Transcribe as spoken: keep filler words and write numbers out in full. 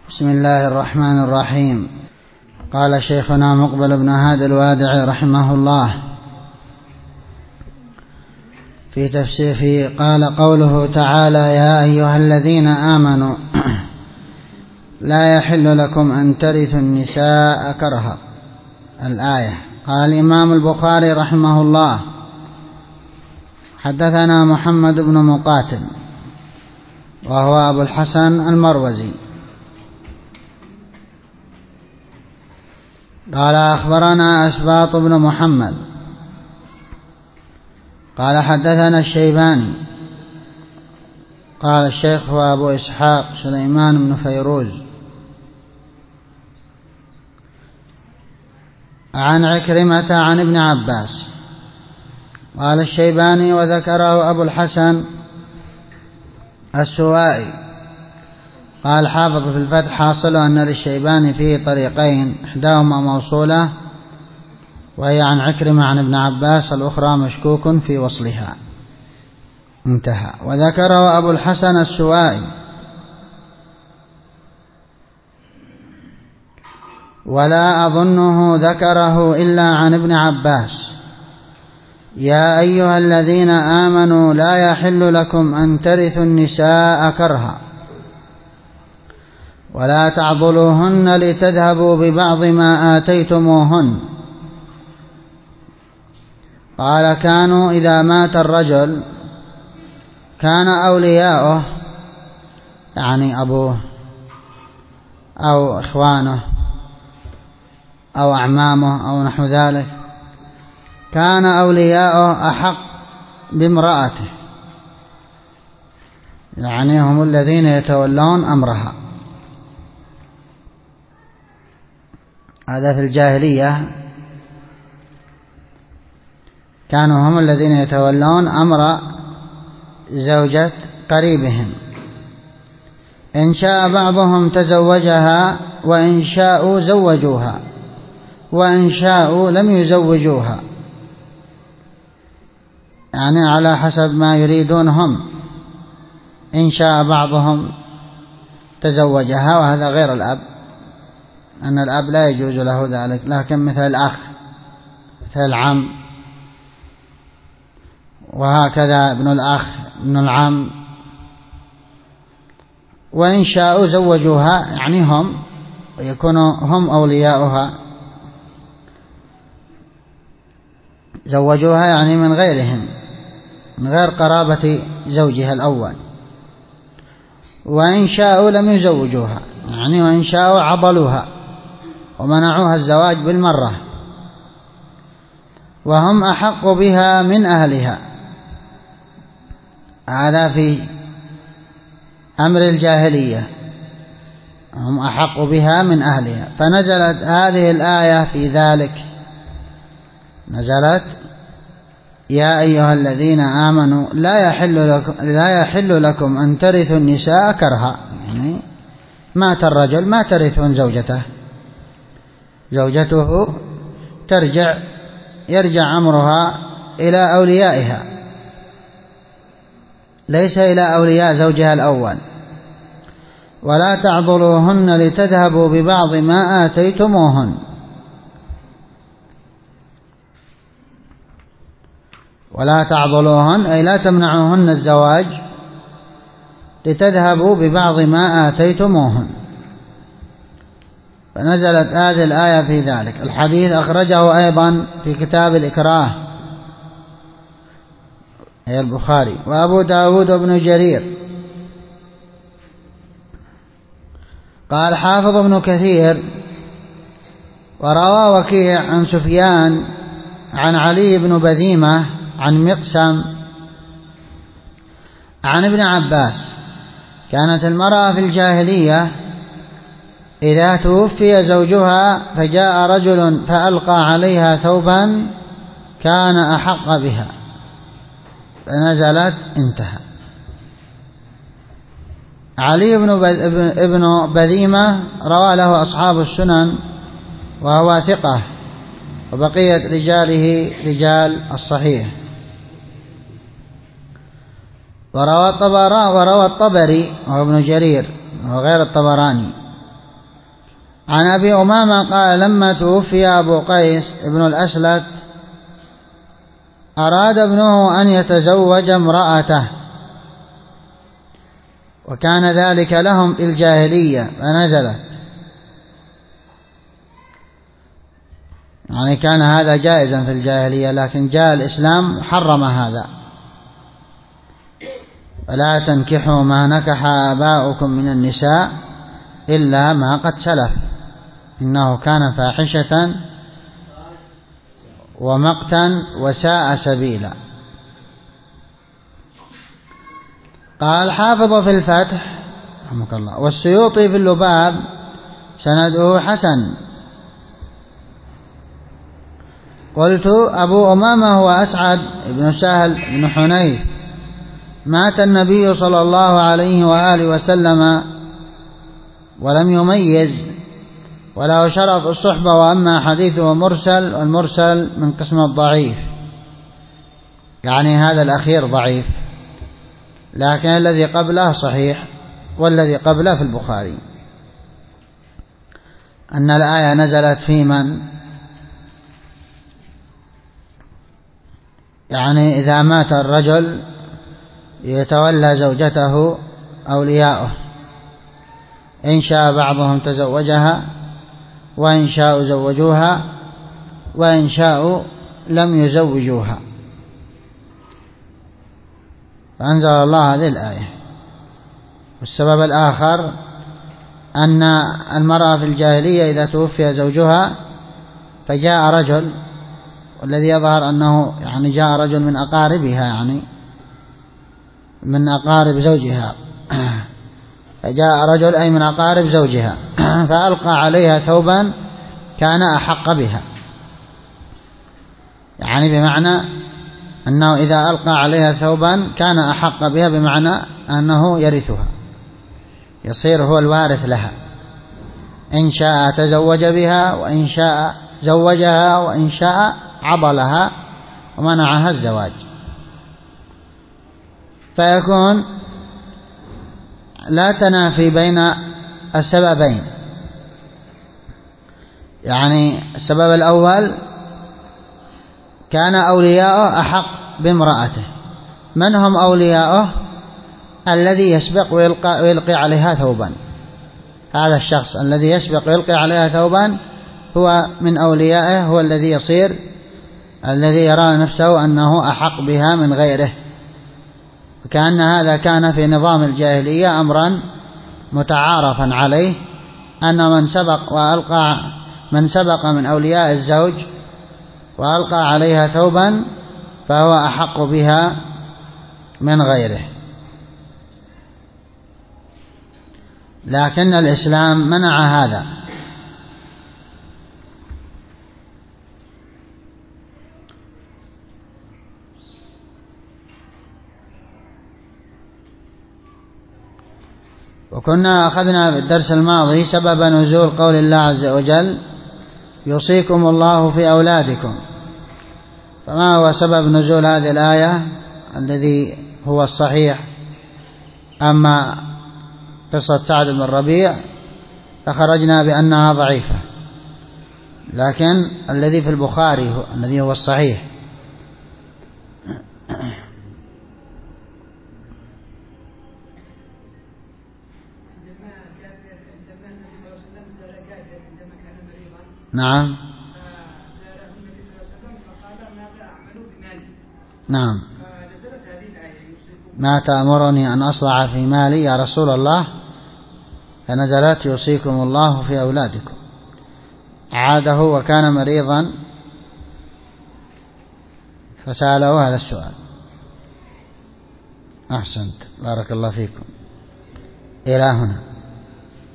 بسم الله الرحمن الرحيم. قال شيخنا مقبل بن هادي الوادعي رحمه الله في تفسيره، قال قوله تعالى: يا أيها الذين آمنوا لا يحل لكم أن ترثوا النساء كرها. الآية. قال الإمام البخاري رحمه الله: حدثنا محمد بن مقاتل وهو أبو الحسن المروزي قال أخبرنا أسباط بن محمد قال حدثنا الشيباني قال الشيخ هو أبو إسحاق سليمان بن فيروز عن عكرمة عن ابن عباس. قال الشيباني: وذكره أبو الحسن السوائي. قال حافظ في الفتح: حاصل أن للشيباني فيه طريقين، إحداهما موصولة وهي عن عكرمة عن ابن عباس، الأخرى مشكوك في وصلها. انتهى. وذكره أبو الحسن السوائي ولا أظنه ذكره إلا عن ابن عباس: يا أيها الذين آمنوا لا يحل لكم أن ترثوا النساء كرها ولا تعضلوهن لتذهبوا ببعض ما آتيتموهن. قال: كانوا إذا مات الرجل كان أولياؤه، يعني أبوه أو إخوانه أو أعمامه أو نحو ذلك، كان أولياؤه أحق بامرأته، يعني هم الذين يتولون أمرها. هذا في الجاهلية، كانوا هم الذين يتولون أمر زوجة قريبهم. إن شاء بعضهم تزوجها وإن شاءوا زوجوها وإن شاءوا لم يزوجوها، يعني على حسب ما يريدون هم. إن شاء بعضهم تزوجها، وهذا غير الأب، أن الأب لا يجوز له ذلك، لكن مثل الأخ مثل العم، وهكذا ابن الأخ ابن العم. وإن شاءوا زوجوها، يعني هم ويكونوا هم أولياؤها. زوجوها يعني من غيرهم، من غير قرابة زوجها الأول. وإن شاءوا لم يزوجوها، يعني وإن شاءوا عضلوها ومنعوها الزواج بالمرة، وهم أحق بها من أهلها. هذا في أمر الجاهلية، هم أحق بها من أهلها. فنزلت هذه الآية في ذلك، نزلت: يا أيها الذين آمنوا لا يحل لكم, لا يحل لكم أن ترثوا النساء كرها، يعني مات الرجل ما ترثون زوجته، زوجته ترجع يرجع أمرها إلى أوليائها، ليس إلى أولياء زوجها الأول. ولا تعضلوهن لتذهبوا ببعض ما آتيتموهن. ولا تعضلوهن أي لا تمنعوهن الزواج لتذهبوا ببعض ما آتيتموهن. فنزلت هذه الآية في ذلك. الحديث أخرجه أيضا في كتاب الإكراه أي البخاري وأبو داود بن جرير. قال حافظ ابن كثير: وروى وكيع عن سفيان عن علي بن بذيمة عن مقسم عن ابن عباس: كانت المرأة في الجاهلية إذا توفي زوجها فجاء رجل فألقى عليها ثوبا كان أحق بها، فنزلت. انتهى. علي بن بذيمة روى له أصحاب السنن وهو ثقة، وبقية رجاله رجال الصحيح. وروى الطبراني وروى الطبري وهو ابن جرير وغير الطبراني عن أبي أمامة قال لما توفي أبو قيس ابن الأسلت أراد ابنه أن يتزوج امرأته، وكان ذلك لهم في الجاهلية فنزلت، يعني كان هذا جائزا في الجاهلية، لكن جاء الإسلام حرم هذا. فلا تنكحوا ما نكح آباؤكم من النساء إلا ما قد سلف إنه كان فاحشة ومقتا وساء سبيلا. قال حافظ في الفتح رحمك الله والسيوطي في اللباب سنده حسن. قلت أبو أمامة هو أسعد بن سهل بن حنيف، مات النبي صلى الله عليه وآله وسلم ولم يميز وله شرف الصحبة، وأما حديثه مرسل، والمرسل من قسم الضعيف، يعني هذا الأخير ضعيف، لكن الذي قبله صحيح، والذي قبله في البخاري. أن الآية نزلت في من يعني إذا مات الرجل يتولى زوجته أولياؤه، إن شاء بعضهم تزوجها وإن شاءوا زوجوها وإن شاءوا لم يزوجوها، فأنزل الله هذه الآية. والسبب الآخر أن المرأة في الجاهلية إذا توفي زوجها فجاء رجل، والذي يظهر أنه يعني جاء رجل من أقاربها، يعني من أقارب زوجها، فجاء رجل أي من أقارب زوجها فألقى عليها ثوبا كان أحق بها، يعني بمعنى أنه إذا ألقى عليها ثوبا كان أحق بها، بمعنى أنه يرثها، يصير هو الوارث لها، إن شاء تزوج بها وإن شاء زوجها وإن شاء عضلها ومنعها الزواج. فيكون لا تنافي بين السببين، يعني السبب الأول كان أولياؤه أحق بامرأته. من هم أولياؤه؟ الذي يسبق ويلقى, ويلقي عليها ثوبا، هذا الشخص الذي يسبق ويلقي عليها ثوبا هو من أوليائه، هو الذي يصير الذي يرى نفسه أنه أحق بها من غيره. وكأن هذا كان في نظام الجاهلية أمرا متعارفا عليه، أن من سبق وألقى من سبق من أولياء الزوج وألقى عليها ثوبا فهو أحق بها من غيره. لكن الإسلام منع هذا، وكنا أخذنا في الدرس الماضي سبب نزول قول الله عز وجل يوصيكم الله في أولادكم. فما هو سبب نزول هذه الآية الذي هو الصحيح؟ أما قصة سعد بن الربيع فخرجنا بأنها ضعيفة، لكن الذي في البخاري هو الذي هو الصحيح. نعم نعم ما تأمرني أن أصلع في مالي يا رسول الله، فنزلت يوصيكم الله في أولادكم. عاده وكان مريضا فسأله هذا السؤال. أحسنت، بارك الله فيكم. إلى هنا.